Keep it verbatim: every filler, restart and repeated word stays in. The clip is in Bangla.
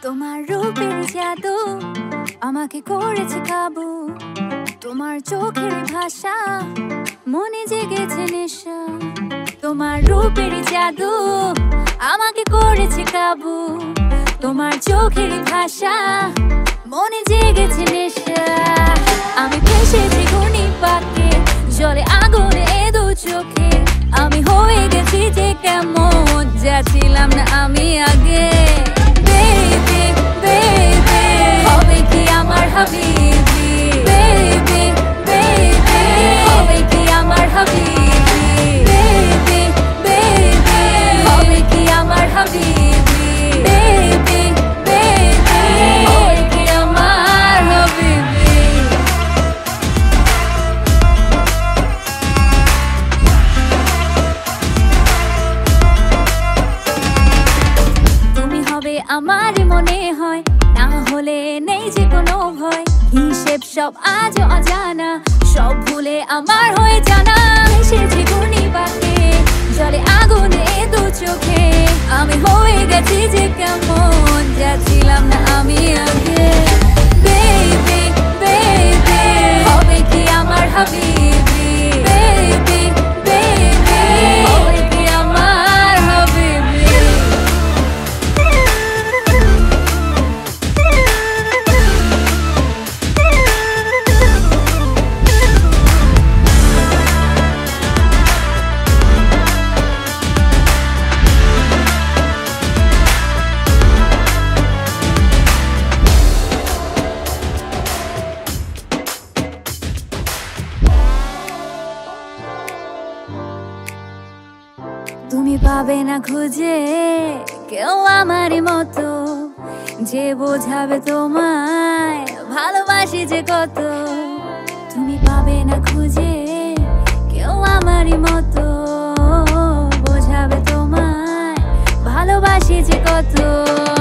তোমার রূপের জাদু আমাকে করেছে কাবু, তোমার চোখের ভাষা মনে জেগেছে নেশা। তোমার রূপের জাদু আমাকে করেছে কাবু, তোমার চোখের ভাষা মনে জেগেছে নেশা। আমি ভেসেছি ঘূর্ণি পাকে, জলে আগুনে দু চোখে, আমি হয়ে গেছি যে কেমন যাচ্ছিলাম না আমি আগে। বেবি বেবি হবে কি আমার হাবিবি, বেবি বেবি হবে কি আমার হাবিবি, বেবি বেবি হবে কি আমার হাবিবি, বেবি বেবি হবে কি আমার হাবিবি। তুমি হবে আমার মনে হয়, না হলে নেই যে কোনো ভয়। হিসেব সব আজও অজানা, সব ভুলে আমার হয়ে জানা। এসেছি ঘূর্ণি পাকে, জলে আগুনে দু চোখে, আমি হয়ে গেছি যে কেমন যাচ্ছিলাম না আমি আগে। বেবি বেবি হবে কি আমার হাবিবি, বেবি বেবি হবে কি আমার হাবিবি। তুমি পাবে না খুঁজে কেউ আমার মতো, যে বোঝাবে তোমায় ভালোবাসি যে কত। তুমি পাবে না খুঁজে কেউ আমার মতো, বোঝাবে তোমায় ভালোবাসি যে কত।